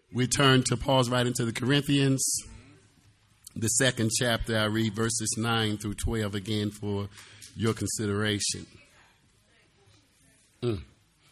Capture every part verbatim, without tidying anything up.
We turn to Paul's writing to the Corinthians, the second chapter. I read verses nine through twelve again for your consideration. Mm.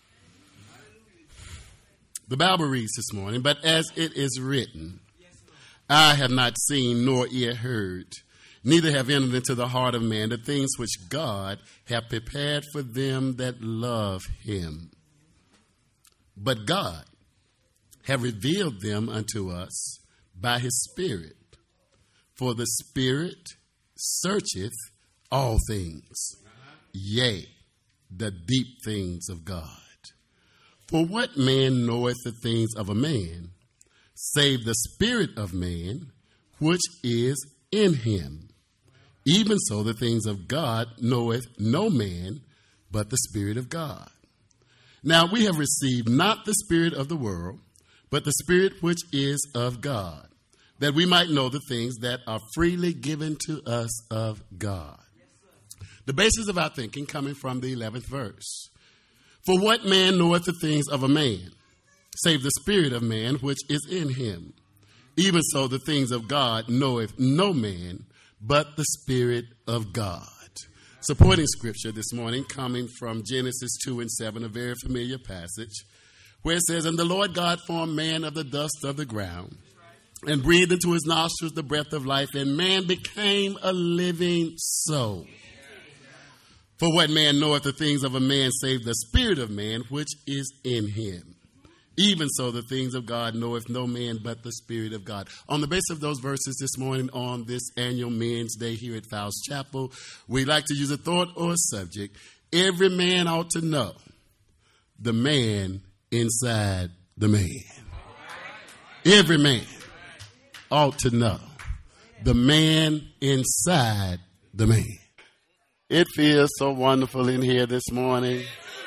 The Bible reads this morning, but as it is written, I have not seen nor ear heard, neither have entered into the heart of man the things which God hath prepared for them that love him. But God hath revealed them unto us by his Spirit. For the Spirit searcheth all things, yea, the deep things of God. For what man knoweth the things of a man, save the spirit of man, which is in him? Even so the things of God knoweth no man, but the Spirit of God. Now we have received not the spirit of the world, but the Spirit which is of God, that we might know the things that are freely given to us of God. The basis of our thinking coming from the eleventh verse. For what man knoweth the things of a man, save the spirit of man which is in him? Even so the things of God knoweth no man, but the Spirit of God. Supporting scripture this morning coming from Genesis two and seven, a very familiar passage, where it says, And the Lord God formed man of the dust of the ground, and breathed into his nostrils the breath of life, and man became a living soul. For what man knoweth the things of a man, save the spirit of man which is in him? Even so the things of God knoweth no man but the Spirit of God. On the basis of those verses this morning on this annual Men's Day here at Fowles Chapel, we like to use a thought or a subject. Every man ought to know the man inside the man. Every man ought to know the man inside the man. It feels so wonderful in here this morning.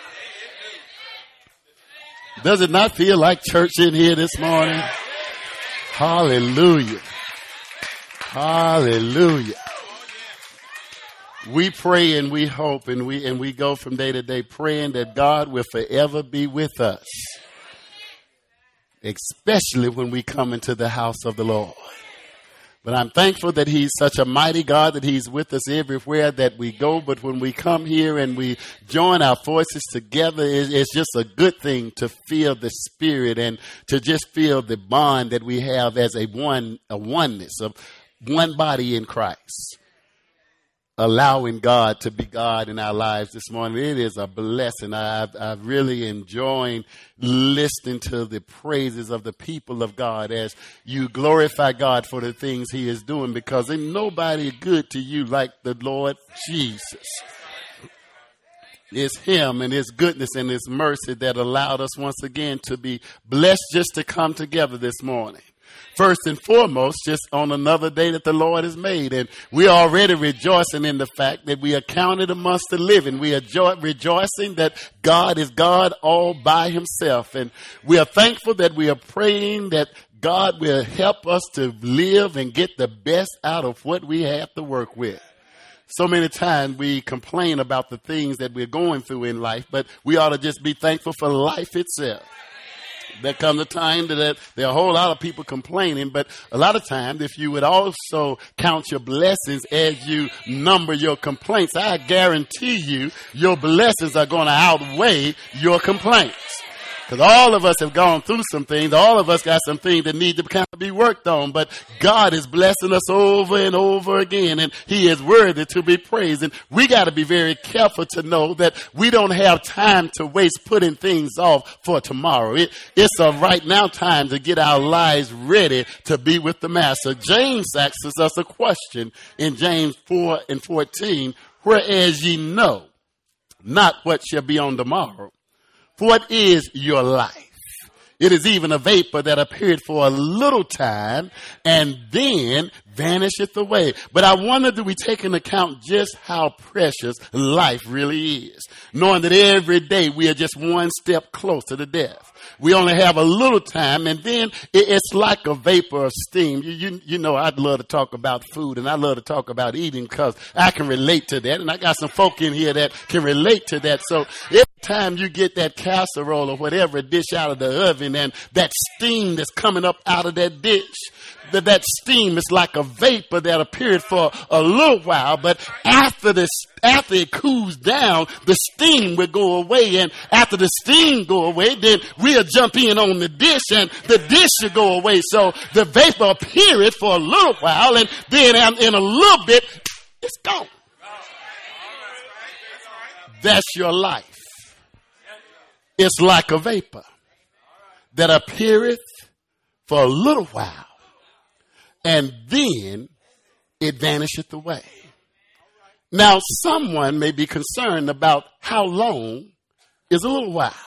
Does it not feel like church in here this morning? Hallelujah. Hallelujah. We pray and we hope and we and we go from day to day praying that God will forever be with us, especially when we come into the house of the Lord. But I'm thankful that he's such a mighty God, that he's with us everywhere that we go. But when we come here and we join our voices together, it's just a good thing to feel the Spirit and to just feel the bond that we have as a one, a oneness of one body in Christ. Allowing God to be God in our lives this morning. It is a blessing. I've, I've really enjoyed listening to the praises of the people of God as you glorify God for the things he is doing, because ain't nobody good to you like the Lord Jesus. It's him and his goodness and his mercy that allowed us once again to be blessed just to come together this morning. First and foremost, just on another day that the Lord has made. And we're already rejoicing in the fact that we are counted amongst the living. We are jo- rejoicing that God is God all by himself. And we are thankful that we are praying that God will help us to live and get the best out of what we have to work with. So many times we complain about the things that we're going through in life, but we ought to just be thankful for life itself. There comes a time that there are a whole lot of people complaining, but a lot of times if you would also count your blessings as you number your complaints, I guarantee you your blessings are going to outweigh your complaints. Because all of us have gone through some things. All of us got some things that need to kind of be worked on. But God is blessing us over and over again. And he is worthy to be praised. And we got to be very careful to know that we don't have time to waste putting things off for tomorrow. It, it's a right now time to get our lives ready to be with the Master. James asks us a question in James four and fourteen. Whereas ye know not what shall be on tomorrow. For what is your life? It is even a vapor that appeared for a little time and then vanisheth away. But I wonder, do we take into account just how precious life really is, knowing that every day we are just one step closer to death. We only have a little time, and then it's like a vapor of steam. You, you, you know, I'd love to talk about food, and I love to talk about eating because I can relate to that, and I got some folk in here that can relate to that. So every time you get that casserole or whatever dish out of the oven, and that steam that's coming up out of that dish, that that steam is like a vapor that appeared for a little while, but after this, after it cools down, the steam will go away, and after the steam go away, then we'll jump in on the dish, and the dish will go away. So the vapor appeared for a little while, and then in a little bit, it's gone. That's your life. It's like a vapor that appeareth for a little while, and then it vanisheth away. Now, someone may be concerned about how long is a little while.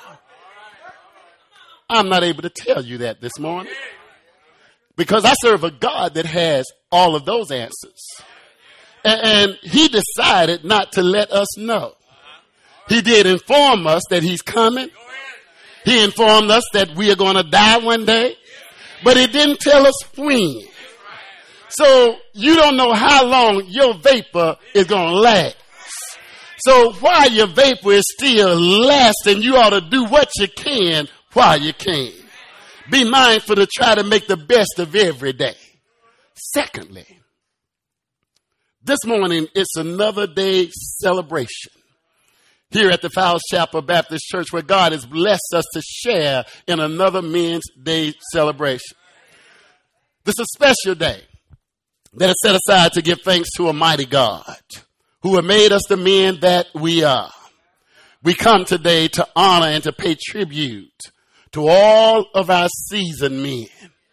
I'm not able to tell you that this morning because I serve a God that has all of those answers. And he decided not to let us know. He did inform us that he's coming. He informed us that we are going to die one day, but he didn't tell us when. So you don't know how long your vapor is going to last. So while your vapor is still lasting, you ought to do what you can while you can. Be mindful to try to make the best of every day. Secondly, this morning it's another day celebration here at the Fowles Chapel Baptist Church, where God has blessed us to share in another Men's Day celebration. This is a special day that is set aside to give thanks to a mighty God who have made us the men that we are. We come today to honor and to pay tribute to all of our seasoned men,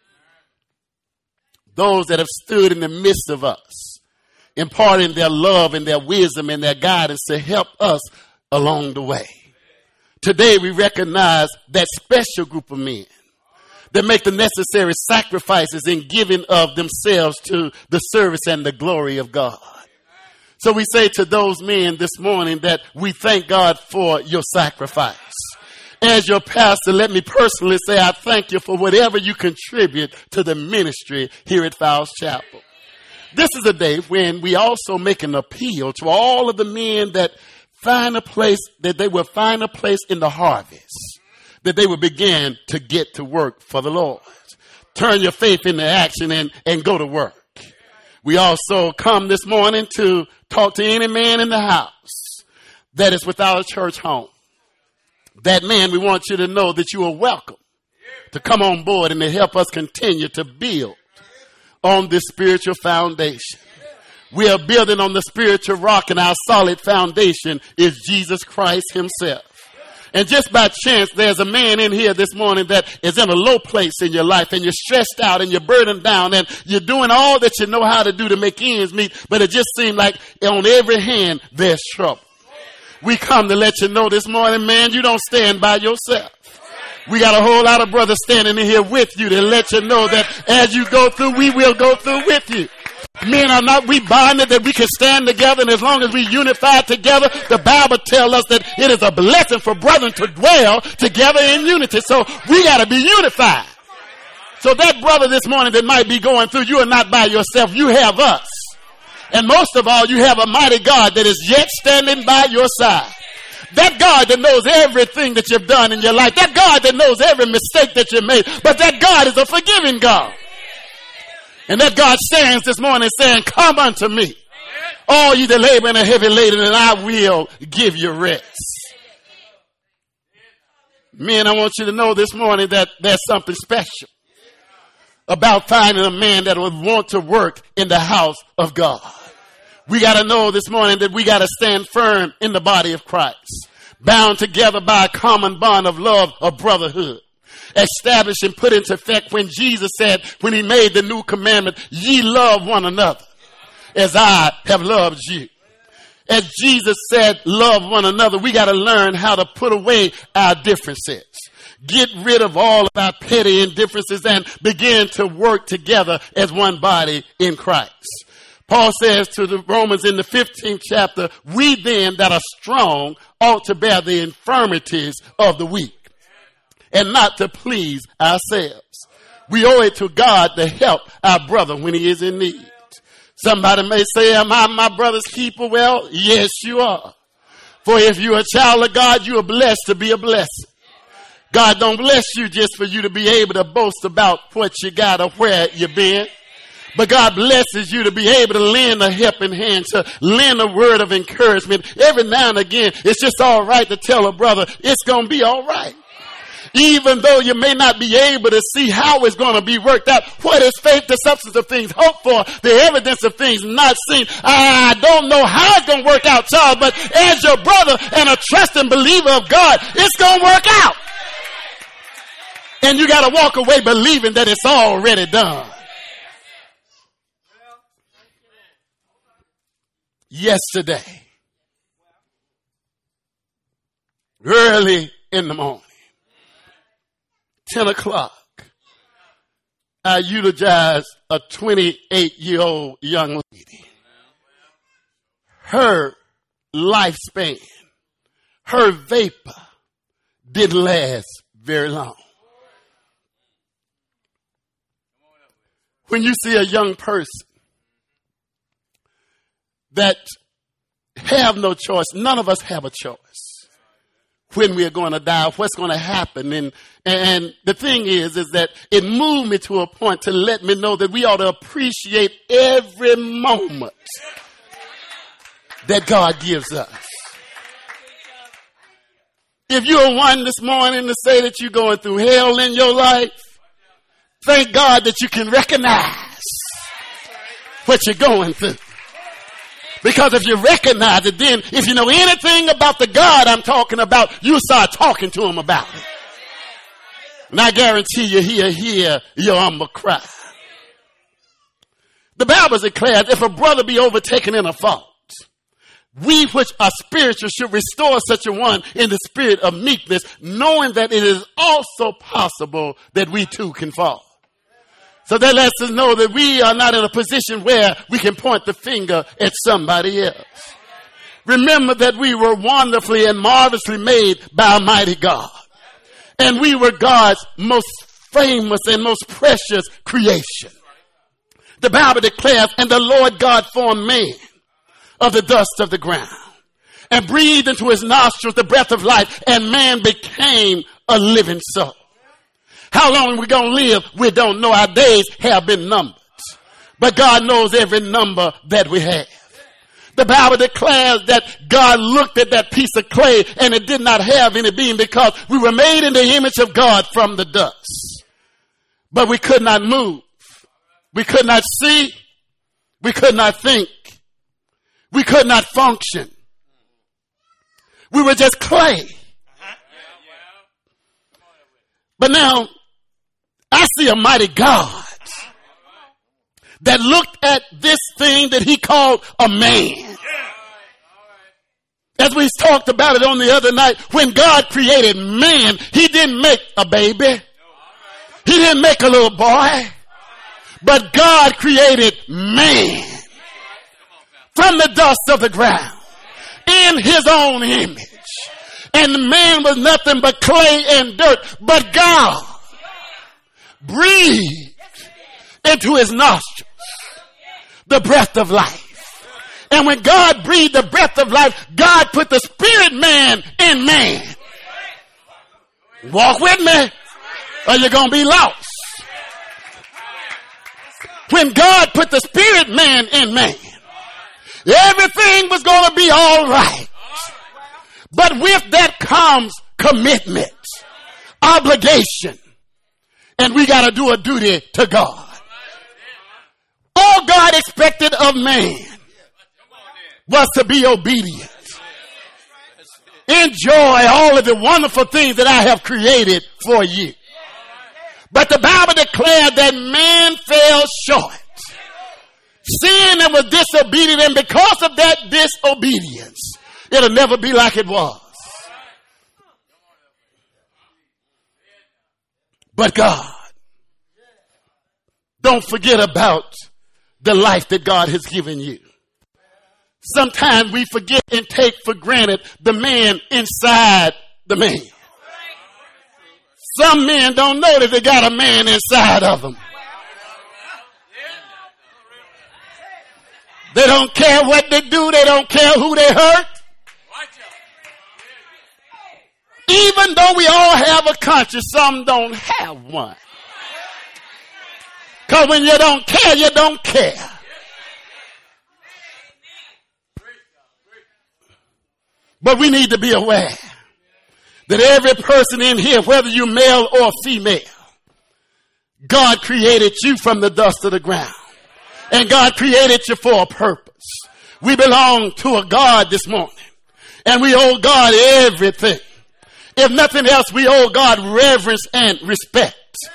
those that have stood in the midst of us, imparting their love and their wisdom and their guidance to help us along the way. Today we recognize that special group of men that make the necessary sacrifices in giving of themselves to the service and the glory of God. So we say to those men this morning that we thank God for your sacrifice. As your pastor, let me personally say I thank you for whatever you contribute to the ministry here at Fowles Chapel. This is a day when we also make an appeal to all of the men that find a place, that they will find a place in the harvest, that they will begin to get to work for the Lord. Turn your faith into action and, and go to work. We also come this morning to talk to any man in the house that is without a church home. That man, we want you to know that you are welcome to come on board and to help us continue to build on this spiritual foundation. We are building on the spiritual rock, and our solid foundation is Jesus Christ himself. And just by chance, there's a man in here this morning that is in a low place in your life, and you're stressed out and you're burdened down and you're doing all that you know how to do to make ends meet, but it just seems like on every hand there's trouble. We come to let you know this morning, man, you don't stand by yourself. We got a whole lot of brothers standing in here with you to let you know that as you go through, we will go through with you. Men are not we bonded that we can stand together, and as long as we unify together, the Bible tells us that it is a blessing for brethren to dwell together in unity. So we got to be unified. So that brother this morning that might be going through, you are not by yourself. You have us. And most of all, you have a mighty God that is yet standing by your side. That God that knows everything that you've done in your life. That God that knows every mistake that you made. But that God is a forgiving God. And that God stands this morning saying, come unto me, all ye that labor and are heavy laden, and I will give you rest. Men, I want you to know this morning that there's something special about finding a man that would want to work in the house of God. We got to know this morning that we got to stand firm in the body of Christ, bound together by a common bond of love, of brotherhood. Established and put into effect when Jesus said, when he made the new commandment, ye love one another as I have loved you. As Jesus said, love one another, we got to learn how to put away our differences. get rid of all of our petty indifferences and begin to work together as one body in Christ. Paul says to the Romans in the fifteenth chapter, we then that are strong ought to bear the infirmities of the weak and not to please ourselves. We owe it to God to help our brother when he is in need. Somebody may say, am I my brother's keeper? Well, yes, you are. For if you're a child of God, you are blessed to be a blessing. God don't bless you just for you to be able to boast about what you got or where you've been. But God blesses you to be able to lend a helping hand, to lend a word of encouragement. Every now and again, it's just all right to tell a brother, it's going to be all right. Even though you may not be able to see how it's going to be worked out. What is faith? The substance of things hoped for, the evidence of things not seen. I don't know how it's going to work out, Charles, but as your brother and a trusting believer of God, it's going to work out. And you got to walk away believing that it's already done. Yesterday, early in the morning, ten o'clock, I eulogized a twenty-eight-year-old young lady. Her lifespan, her vapor didn't last very long. When you see a young person that have no choice, none of us have a choice when we are going to die, what's going to happen. And, and the thing is, is that it moved me to a point to let me know that we ought to appreciate every moment that God gives us. If you're one this morning to say that you're going through hell in your life, thank God that you can recognize what you're going through. Because if you recognize it, then if you know anything about the God I'm talking about, you start talking to him about it. And I guarantee you, he'll hear your humble cry. The Bible declares, if a brother be overtaken in a fault, we which are spiritual should restore such a one in the spirit of meekness, knowing that it is also possible that we too can fall. So that lets us know that we are not in a position where we can point the finger at somebody else. Remember that we were wonderfully and marvelously made by Almighty God. And we were God's most famous and most precious creation. The Bible declares, and the Lord God formed man of the dust of the ground and breathed into his nostrils the breath of life, and man became a living soul. How long are we going to live? We don't know. Our days have been numbered. But God knows every number that we have. The Bible declares that God looked at that piece of clay and it did not have any being because we were made in the image of God from the dust. But we could not move. We could not see. We could not think. We could not function. We were just clay. But now, I see a mighty God that looked at this thing that he called a man. As we talked about it on the other night, when God created man, he didn't make a baby. He didn't make a little boy. But God created man from the dust of the ground in his own image. And man was nothing but clay and dirt. But God breathed into his nostrils the breath of life. And when God breathed the breath of life, God put the spirit man in man. Walk with me or you're going to be lost. When God put the spirit man in man, everything was going to be all right. But with that comes commitment, obligation, and we got to do a duty to God. All God expected of man was to be obedient. Enjoy all of the wonderful things that I have created for you. But the Bible declared that man fell short. Sin and was disobedient, and because of that disobedience, it'll never be like it was. but God. Don't forget about the life that God has given you. Sometimes we forget and take for granted the man inside the man. Some men don't know that they got a man inside of them. They don't care what they do. They don't care who they hurt. Even though we all have a conscience, some don't have one. Because when you don't care, you don't care. But we need to be aware that every person in here, whether you're male or female, God created you from the dust of the ground. And God created you for a purpose. We belong to a God this morning. And we owe God everything. If nothing else, we owe God reverence and respect.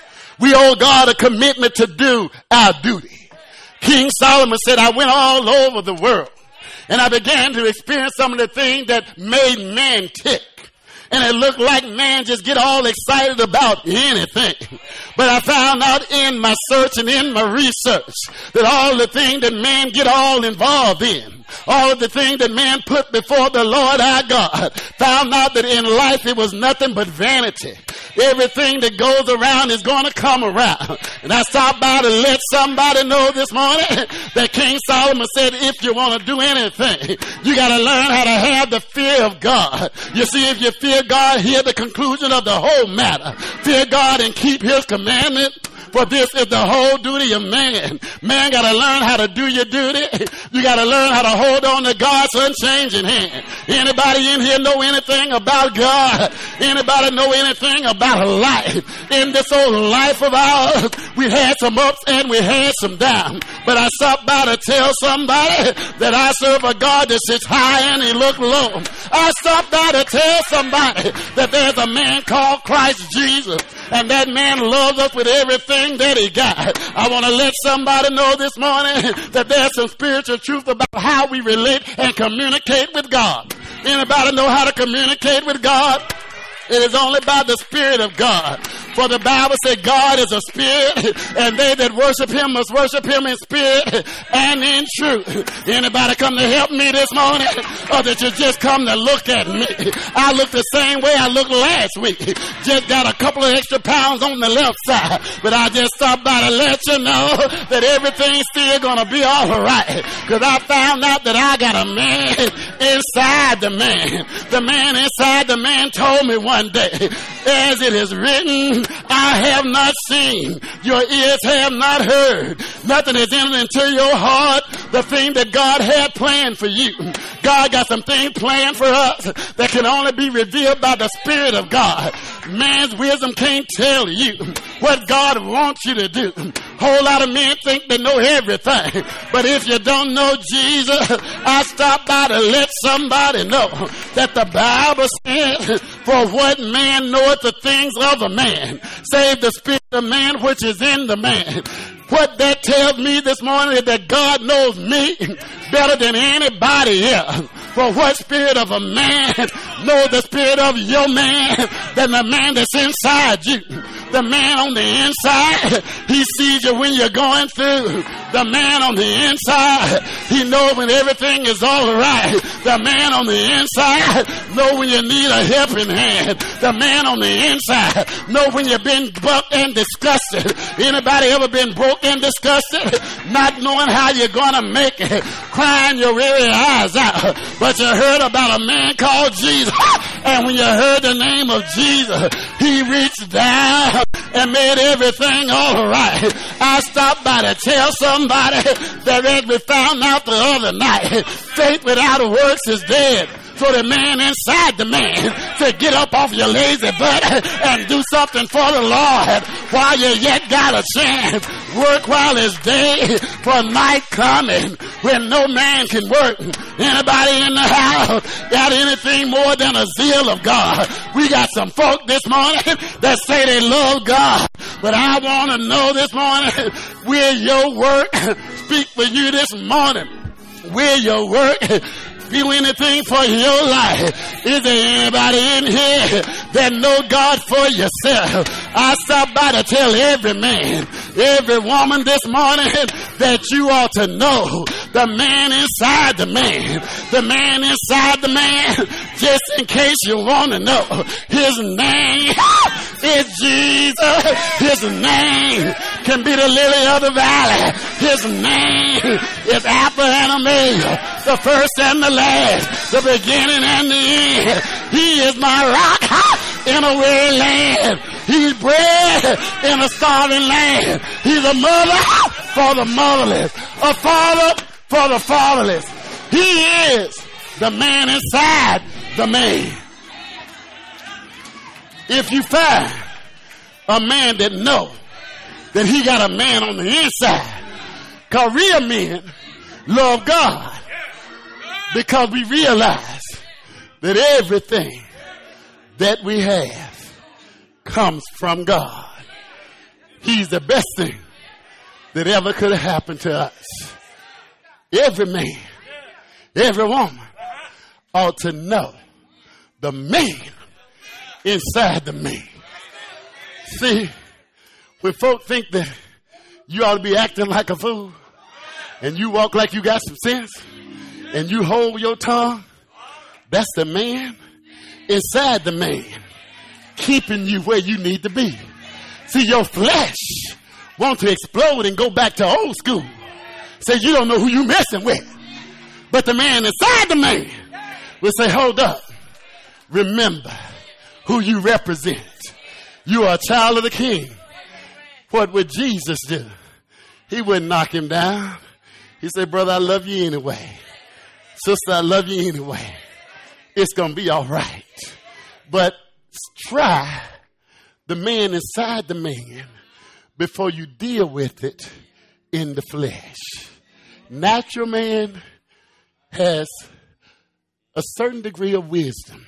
We owe God a commitment to do our duty. King Solomon said, I went all over the world and I began to experience some of the things that made man tick. And it looked like man just get all excited about anything. But I found out in my search and in my research that all the things that man get all involved in, all of the things that man put before the Lord our God, found out that in life it was nothing but vanity. Everything that goes around is going to come around. And I stopped by to let somebody know this morning that King Solomon said, if you want to do anything, you got to learn how to have the fear of God. You see, if you fear God, hear the conclusion of the whole matter. Fear God and keep his commandment. For this is the whole duty of man. Man got to learn how to do your duty. You got to learn how to hold on to God's unchanging hand. Anybody in here know anything about God? Anybody know anything about life? In this old life of ours, we had some ups and we had some downs. But I stopped by to tell somebody that I serve a God that sits high and he looks low. I stopped by to tell somebody that there's a man called Christ Jesus. And that man loves us with everything that he got. I want to let somebody know this morning that there's some spiritual truth about how we relate and communicate with God. Anybody know how to communicate with God? It is only by the Spirit of God. For the Bible said God is a spirit, and they that worship him must worship him in spirit and in truth. Anybody come to help me this morning? Or did you just come to look at me? I look the same way I looked last week. Just got a couple of extra pounds on the left side. But I just stopped by to let you know that everything's still going to be all right. Because I found out that I got a man inside the man. The man inside the man told me one day, as it is written, I have not seen, your ears have not heard, nothing has entered into your heart, the thing that God had planned for you. God got some things planned for us that can only be revealed by the Spirit of God. Man's wisdom can't tell you what God wants you to do. Whole lot of men think they know everything, but if you don't know Jesus, I stopped by to let somebody know that the Bible says, for what man knoweth the things of a man, save the spirit of man which is in the man. What that tells me this morning is that God knows me better than anybody else. For what spirit of a man knows the spirit of your man than the man that's inside you? The man on the inside, he sees you when you're going through. The man on the inside, he knows when everything is all right. The man on the inside knows when you need a helping hand. The man on the inside knows when you've been broke and disgusted. Anybody ever been broke and disgusted? Not knowing how you're going to make it. Crying your weary eyes out. But you heard about a man called Jesus. And when you heard the name of Jesus, he reached down and made everything all right. I stopped by to tell somebody that as we found out the other night, faith without works is dead. So the man inside the man said, get up off your lazy butt and do something for the Lord while you yet got a chance. Work while it's day, for night coming when no man can work. Anybody in the house got anything more than a zeal of God? We got some folk this morning that say they love God. But I want to know this morning, will your work speak for you this morning? Will your work do anything for your life. Is there anybody in here that know God for yourself? I stop by to tell every man, every woman this morning that you ought to know the man inside the man. The man inside the man, just in case you want to know, his name is Jesus. His name can be the lily of the valley. His name is Alpha and Omega, the first and the last, the beginning and the end. He is my rock in a weary land. He's bread in a starving land. He's a mother for the motherless, a father for the fatherless. He is the man inside the man. If you find a man that know that he got a man on the inside, because real men love God, because we realize that everything that we have comes from God. He's the best thing that ever could have happened to us. Every man, every woman ought to know the man inside the man. See, when folk think that you ought to be acting like a fool, and you walk like you got some sense, and you hold your tongue, that's the man inside the man, keeping you where you need to be. See, your flesh wants to explode and go back to old school. Say, you don't know who you messing with. But the man inside the man will say, hold up. Remember who you represent. You are a child of the King. What would Jesus do? He wouldn't knock him down. He said, brother, I love you anyway. Sister, I love you anyway. It's going to be all right. But try the man inside the man before you deal with it in the flesh. Natural man has a certain degree of wisdom.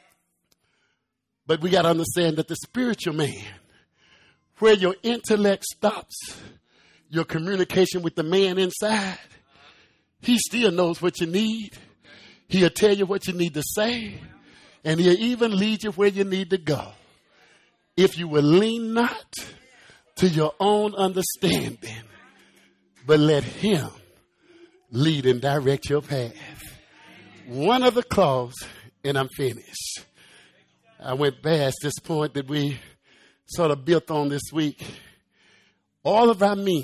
But we got to understand that the spiritual man, where your intellect stops, your communication with the man inside, he still knows what you need. He'll tell you what you need to say. And he'll even lead you where you need to go. If you will lean not to your own understanding, but let him lead and direct your path. One other clause, and I'm finished. I went past this point that we sort of built on this week. All of our men,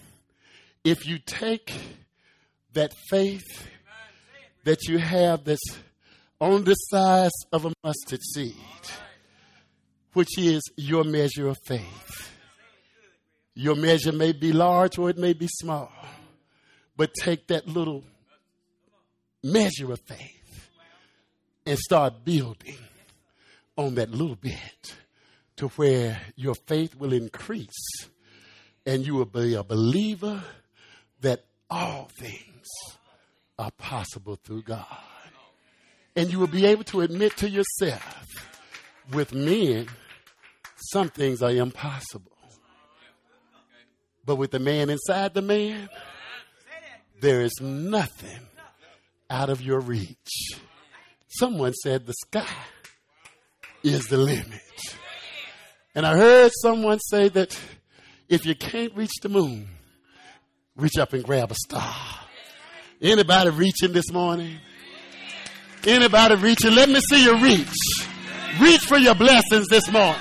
if you take that faith that you have that's on the size of a mustard seed, which is your measure of faith. Your measure may be large or it may be small, but take that little measure of faith and start building on that little bit to where your faith will increase and you will be a believer that all things are possible through God. And you will be able to admit to yourself, with men, some things are impossible. But with the man inside the man, there is nothing out of your reach. Someone said the sky is the limit. And I heard someone say that if you can't reach the moon, reach up and grab a star. Anybody reaching this morning? Anybody reaching? Let me see you reach. Reach for your blessings this morning.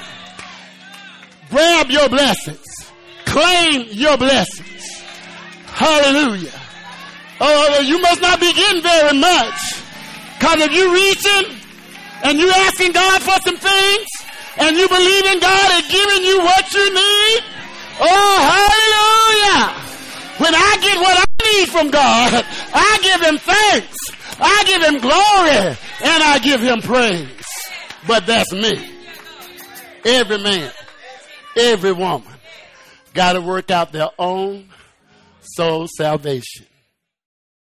Grab your blessings. Claim your blessings. Hallelujah. Oh, you must not be getting very much. Because if you're reaching and you're asking God for some things and you believe in God and giving you what you need, oh, hallelujah. When I get what I need from God, I give him thanks. I give him glory and I give him praise. But that's me. Every man, every woman got to work out their own soul salvation.